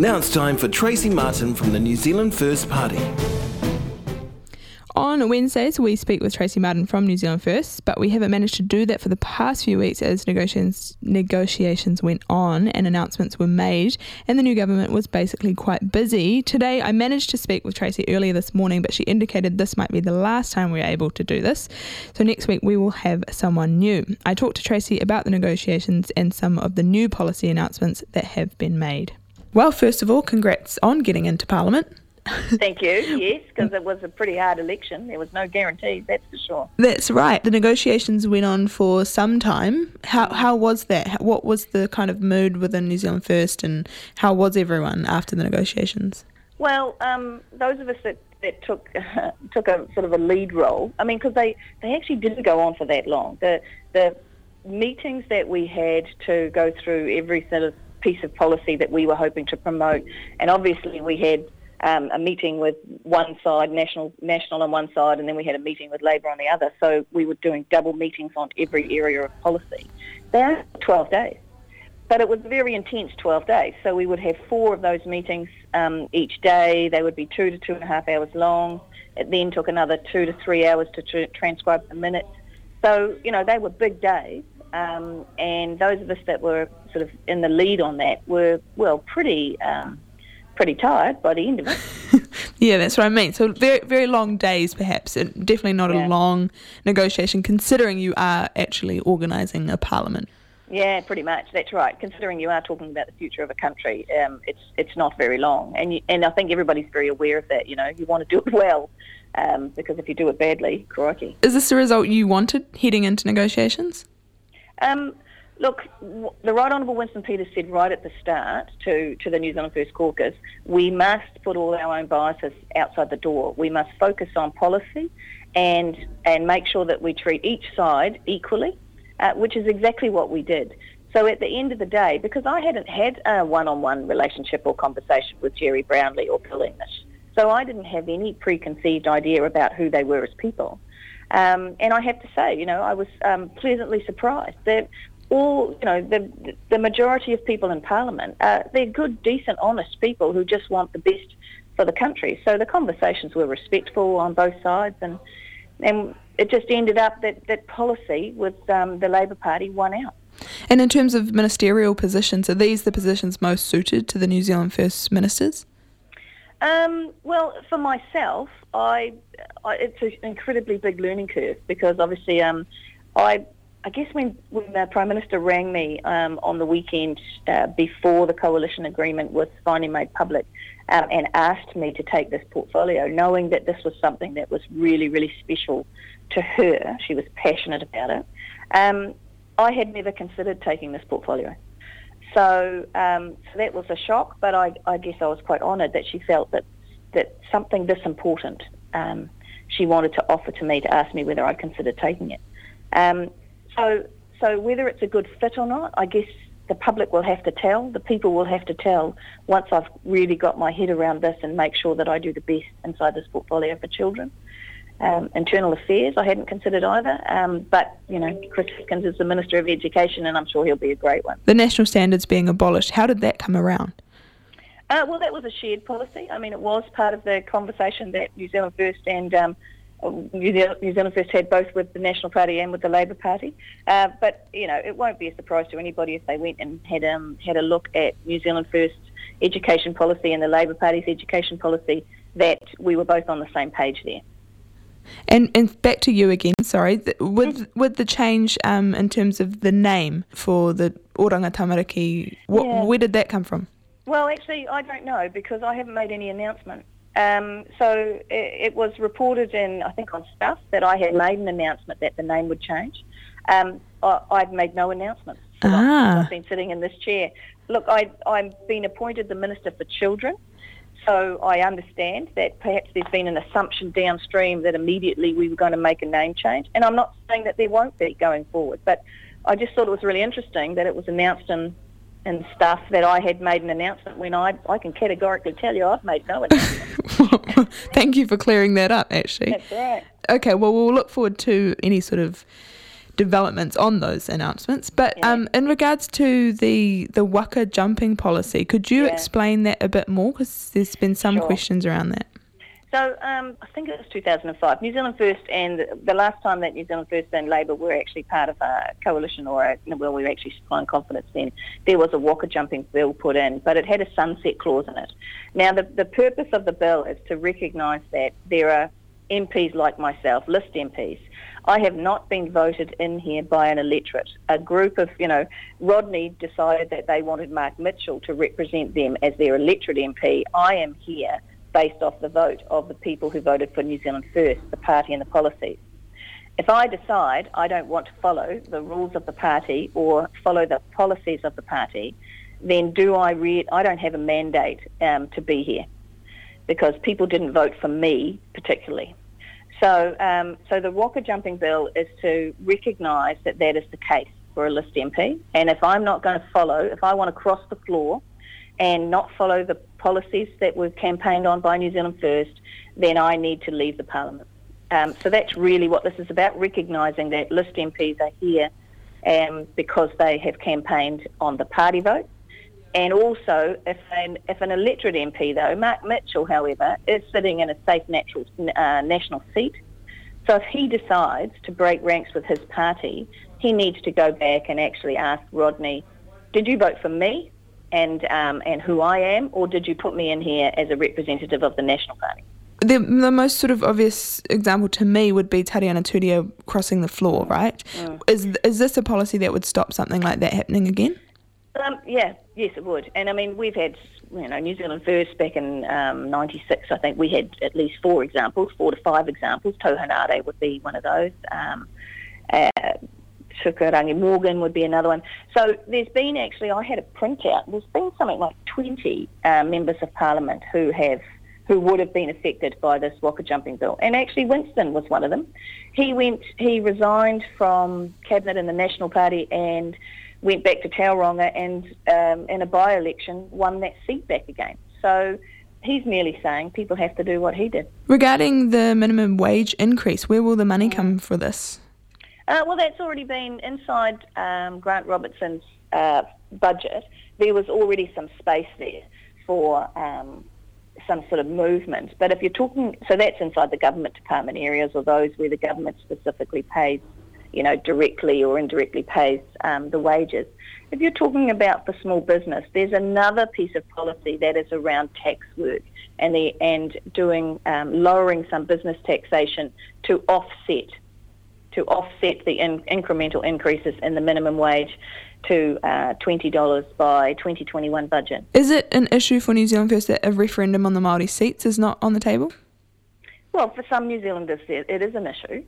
Now it's time for Tracy Martin from the New Zealand First Party. On Wednesdays, we speak with Tracy Martin from New Zealand First, but we haven't managed to do that for the past few weeks as negotiations went on and announcements were made, and the new government was basically quite busy. Today, I managed to speak with Tracy earlier this morning, but she indicated this might be the last time we're able to do this. So next week, we will have someone new. I talked to Tracy about the negotiations and some of the new policy announcements that have been made. Well, first of all, congrats on getting into Parliament. Thank you, yes, because it was a pretty hard election. There was no guarantees, that's for sure. That's right. The negotiations went on for some time. How was that? What was the kind of mood within New Zealand First, and how was everyone after the negotiations? Well, those of us that took a sort of a lead role, I mean, because they actually didn't go on for that long. The meetings that we had to go through every sort of piece of policy that we were hoping to promote, and obviously we had a meeting with one side, national on one side, and then we had a meeting with Labour on the other. So we were doing double meetings on every area of policy. They are 12 days. But it was a very intense 12 days. So we would have 4 of those meetings each day. They would be 2 to 2.5 hours long. It then took another 2 to 3 hours to transcribe the minutes. So, you know, they were big days. And those of us that were sort of in the lead on that were, well, pretty tired by the end of it. Yeah, that's what I mean. So very, very long days, perhaps, and definitely not a long negotiation, considering you are actually organising a parliament. Yeah, pretty much. That's right. Considering you are talking about the future of a country, it's not very long, and I think everybody's very aware of that. You know, you want to do it well, because if you do it badly, crikey. Is this the result you wanted heading into negotiations? Look, the Right Honourable Winston Peters said right at the start to the New Zealand First Caucus, we must put all our own biases outside the door. We must focus on policy and make sure that we treat each side equally, which is exactly what we did. So at the end of the day, because I hadn't had a one-on-one relationship or conversation with Jerry Brownlee or Bill English, so I didn't have any preconceived idea about who they were as people. And I have to say, you know, I was pleasantly surprised that all, you know, the majority of people in Parliament, they're good, decent, honest people who just want the best for the country. So the conversations were respectful on both sides, and it just ended up that policy with the Labour Party won out. And in terms of ministerial positions, are these the positions most suited to the New Zealand First ministers? Well, for myself, it's an incredibly big learning curve, because obviously I guess when the Prime Minister rang me on the weekend before the coalition agreement was finally made public and asked me to take this portfolio, knowing that this was something that was really, really special to her, she was passionate about it, I had never considered taking this portfolio. So that was a shock, but I guess I was quite honoured that she felt that something this important she wanted to offer to me, to ask me whether I'd consider taking it. So whether it's a good fit or not, I guess the public will have to tell, the people will have to tell once I've really got my head around this and make sure that I do the best inside this portfolio for children. Internal Affairs I hadn't considered either, but, you know, Chris Hipkins is the Minister of Education, and I'm sure he'll be a great one. The national standards being abolished, how did that come around? Well, that was a shared policy. I mean, it was part of the conversation that New Zealand First and New Zealand First had, both with the National Party and with the Labour Party. But, you know, it won't be a surprise to anybody if they went and had a look at New Zealand First's education policy and the Labour Party's education policy, that we were both on the same page there. And back to you again, sorry, with the change in terms of the name for the Oranga Tamariki, where did that come from? Well, actually, I don't know, because I haven't made any announcement. So it was reported in, I think, on Stuff that I had made an announcement that the name would change. I've made no announcement. I've been sitting in this chair. Look, I've been appointed the Minister for Children, so I understand that perhaps there's been an assumption downstream that immediately we were going to make a name change, and I'm not saying that there won't be going forward, but I just thought it was really interesting that it was announced in Stuff that I had made an announcement, when I can categorically tell you I've made no announcement. Thank you for clearing that up, actually. That's right. Okay, well, we'll look forward to any sort of developments on those announcements. But in regards to the waka jumping policy, could you explain that a bit more? Because there's been some questions around that. So I think it was 2005. New Zealand First, and the last time that New Zealand First and Labour were actually part of a coalition, we were actually supplying confidence then, there was a waka jumping bill put in, but it had a sunset clause in it. Now, the purpose of the bill is to recognise that there are MPs like myself, list MPs. I have not been voted in here by an electorate. A group of, Rodney decided that they wanted Mark Mitchell to represent them as their electorate MP. I am here based off the vote of the people who voted for New Zealand First, the party and the policies. If I decide I don't want to follow the rules of the party or follow the policies of the party, then I don't have a mandate to be here, because people didn't vote for me particularly. So the waka jumping bill is to recognise that is the case for a list MP, and if I'm not going to follow, if I want to cross the floor and not follow the policies that were campaigned on by New Zealand First, then I need to leave the Parliament. So that's really what this is about, recognising that list MPs are here because they have campaigned on the party vote. And also, if an electorate MP, though, Mark Mitchell, however, is sitting in a safe national seat, so if he decides to break ranks with his party, he needs to go back and actually ask Rodney, did you vote for me and who I am, or did you put me in here as a representative of the National Party? The most sort of obvious example to me would be Tariana Turia crossing the floor, right? Is this a policy that would stop something like that happening again? Yes, it would. And I mean, we've had, New Zealand First back in '96. I think we had at least 4 to 5 examples. Tauhanare would be one of those. Tukarangi Morgan would be another one. So there's been I had a printout. There's been something like 20 members of Parliament who would have been affected by this waka jumping bill. And actually Winston was one of them. He resigned from Cabinet in the National Party and went back to Tauranga and in a by-election won that seat back again. So he's merely saying people have to do what he did. Regarding the minimum wage increase, where will the money come for this? Well, that's already been inside Grant Robertson's budget. There was already some space there for some sort of movement. But if you're talking, so that's inside the government department areas or those where the government specifically pays, directly or indirectly pays the wages. If you're talking about the small business, there's another piece of policy that is around tax work and doing lowering some business taxation to offset the incremental increases in the minimum wage to $20 by 2021 budget. Is it an issue for New Zealand First that a referendum on the Māori seats is not on the table? Well, for some New Zealanders, it is an issue.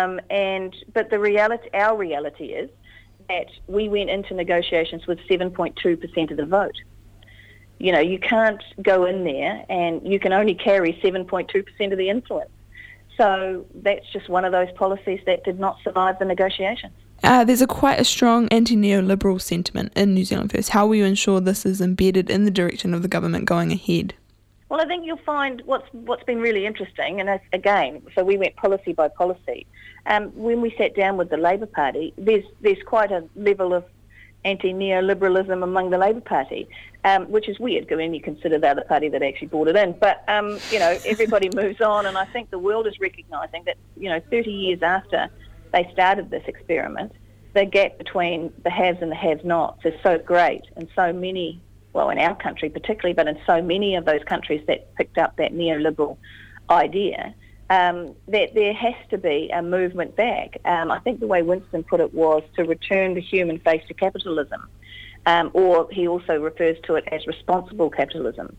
But our reality is that we went into negotiations with 7.2% of the vote. You can't go in there and you can only carry 7.2% of the influence. So that's just one of those policies that did not survive the negotiations. There's quite a strong anti-neoliberal sentiment in New Zealand First. How will you ensure this is embedded in the direction of the government going ahead? Well, I think you'll find what's been really interesting, and again, so we went policy by policy. When we sat down with the Labour Party, there's quite a level of anti-neoliberalism among the Labour Party, which is weird when you consider they're the party that actually brought it in. But, everybody moves on, and I think the world is recognising that, 30 years after they started this experiment, the gap between the haves and the have-nots is so great, and so many, well, in our country particularly, but in so many of those countries that picked up that neoliberal idea, that there has to be a movement back. I think the way Winston put it was to return the human face to capitalism, or he also refers to it as responsible capitalism.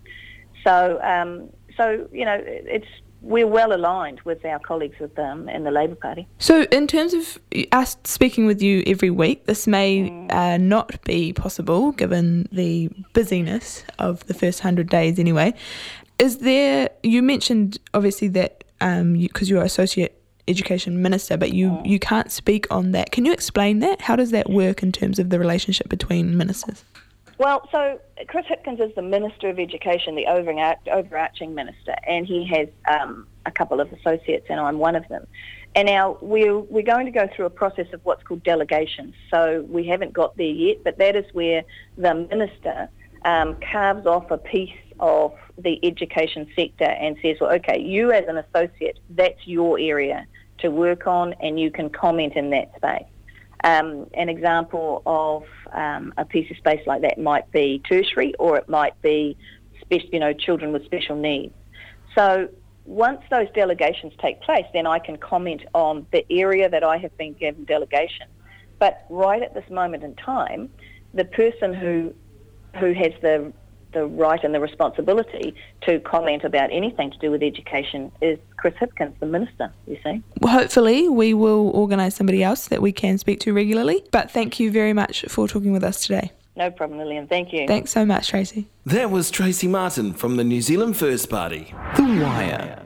So we're well aligned with our colleagues in the Labour Party. So in terms of us speaking with you every week, this may not be possible given the busyness of the first 100 days anyway. You mentioned obviously that because you're Associate Education Minister, but you can't speak on that. Can you explain that? How does that work in terms of the relationship between ministers? Well, so Chris Hipkins is the Minister of Education, the overarching minister, and he has a couple of associates, and I'm one of them. And now we're going to go through a process of what's called delegations. So we haven't got there yet, but that is where the minister carves off a piece of the education sector and says, well, okay, you as an associate, that's your area to work on, and you can comment in that space. An example of a piece of space like that might be tertiary, or it might be children with special needs. So once those delegations take place, then I can comment on the area that I have been given delegation. But right at this moment in time, the person who has the right and the responsibility to comment about anything to do with education is Chris Hipkins, the Minister, you see. Well, hopefully we will organise somebody else that we can speak to regularly. But thank you very much for talking with us today. No problem, Lillian. Thank you. Thanks so much, Tracy. That was Tracy Martin from the New Zealand First Party. The Wire.